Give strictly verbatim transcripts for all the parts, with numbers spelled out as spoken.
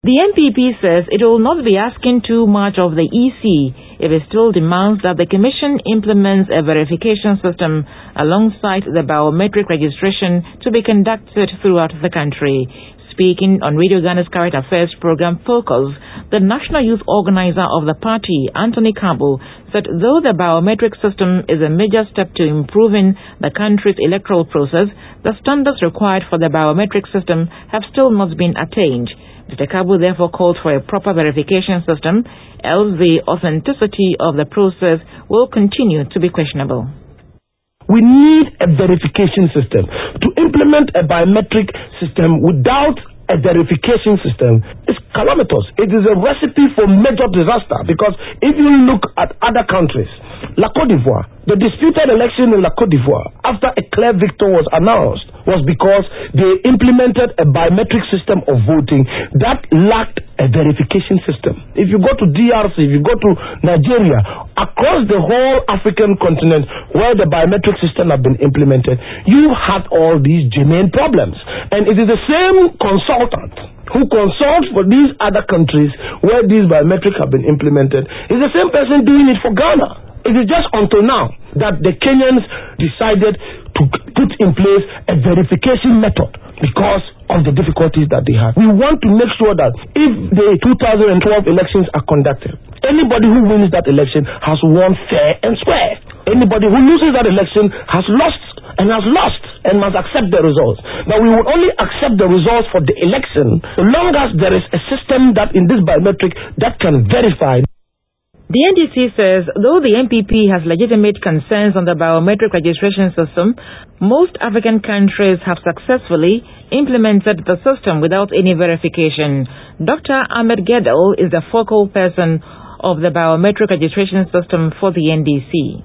The N P P says it will not be asking too much of the E C if it still demands that the Commission implements a verification system alongside the biometric registration to be conducted throughout the country. Speaking on Radio Ghana's Current Affairs program Focus, the National Youth Organizer of the party, Anthony Campbell, said though the biometric system is a major step to improving the country's electoral process, the standards required for the biometric system have still not been attained. Mister Campbell therefore called for a proper verification system, else the authenticity of the process will continue to be questionable. We need a verification system. To implement a biometric system without a verification system is calamitous. It is a recipe for major disaster, because if you look at other countries, La Côte d'Ivoire, the disputed election in La Côte d'Ivoire after a clear victor was announced was because they implemented a biometric system of voting that lacked a verification system. If you go to D R C, if you go to Nigeria, across the whole African continent where the biometric system have been implemented, you had all these germane problems. And it is the same consultant who consults for these other countries where these biometrics have been implemented is the same person doing it for Ghana. It is just until now that the Kenyans decided to put in place a verification method because of the difficulties that they have. We want to make sure that if the two thousand twelve elections are conducted, anybody who wins that election has won fair and square. Anybody who loses that election has lost and has lost and must accept the results. Now, we will only accept the results for the election so long as there is a system that in this biometric that can verify. The N D C says though the N P P has legitimate concerns on the biometric registration system, most African countries have successfully implemented the system without any verification. Doctor Ahmed Gedel is the focal person of the biometric registration system for the N D C.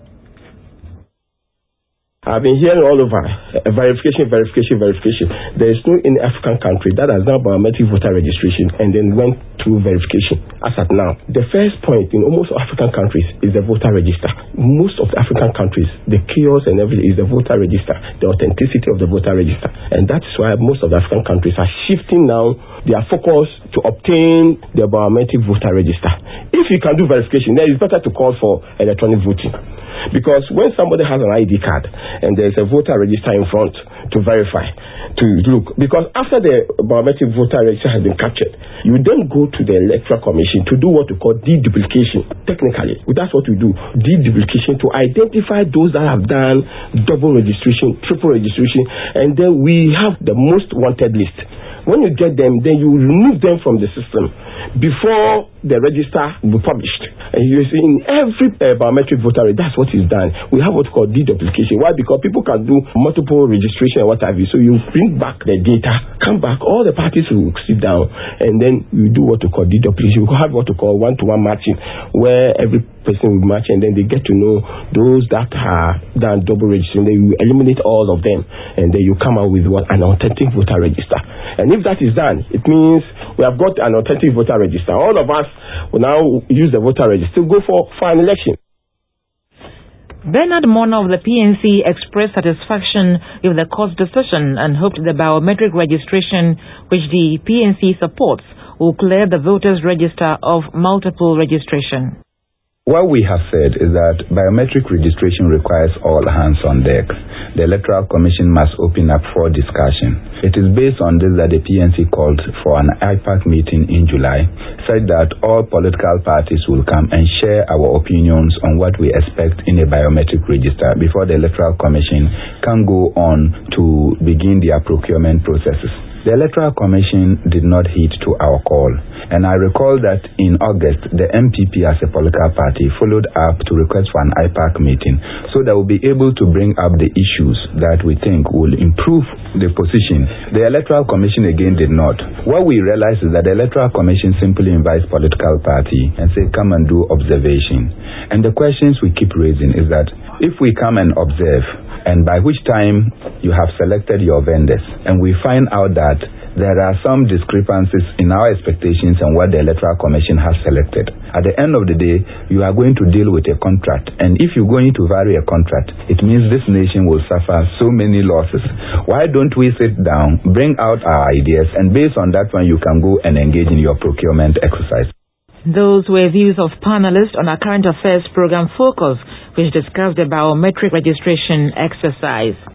I've been hearing all over uh, verification, verification, verification. There is no any African country that has done biometric voter registration and then went through verification. As at now, the first point in almost African countries is the voter register. Most of the African countries, the chaos and everything is the voter register, the authenticity of the voter register. And that's why most of the African countries are shifting now their focus to obtain the biometric voter register. If you can do verification, then it's better to call for electronic voting. Because when somebody has an I D card and there's a voter register in front to verify, to look, because after the biometric voter register has been captured, you then go to the Electoral Commission to do what we call deduplication. Technically, that's what we do, deduplication, to identify those that have done double registration, triple registration, and then we have the most wanted list. When you get them, then you remove them from the system before the register will be published. And you see, in every uh, biometric voter, that's what is done. We have what we call deduplication. Why? Because people can do multiple registration and what have you. So you bring back the data, come back, all the parties will sit down, and then you do what we call deduplication. We have what we call one-to-one matching, where every person will match, and then they get to know those that are done double registration. Then you eliminate all of them, and then you come out with what an authentic voter register. And if that is done, it means we have got an authentic voter register. All of us will now use the voter register to go for, for an election. Bernard Mona of the P N C expressed satisfaction with the court's decision and hoped the biometric registration, which the P N C supports, will clear the voters' register of multiple registration. What we have said is that biometric registration requires all hands on deck. The Electoral Commission must open up for discussion. It is based on this that the P N C called for an I PAC meeting in July, said that all political parties will come and share our opinions on what we expect in a biometric register before the Electoral Commission can go on to begin their procurement processes. The Electoral Commission did not heed to our call, and I recall that in August, the N P P as a political party followed up to request for an I PAC meeting so that we'll be able to bring up the issues that we think will improve the position. The Electoral Commission again did not. What we realize is that the Electoral Commission simply invites political party and say, come and do observation. And the questions we keep raising is that if we come and observe, and by which time you have selected your vendors, and we find out that there are some discrepancies in our expectations and what the Electoral Commission has selected. At the end of the day, you are going to deal with a contract, and if you're going to vary a contract, it means this nation will suffer so many losses. Why don't we sit down, bring out our ideas, and based on that one, you can go and engage in your procurement exercise. Those were views of panelists on our current affairs program Focus, which discussed the biometric registration exercise.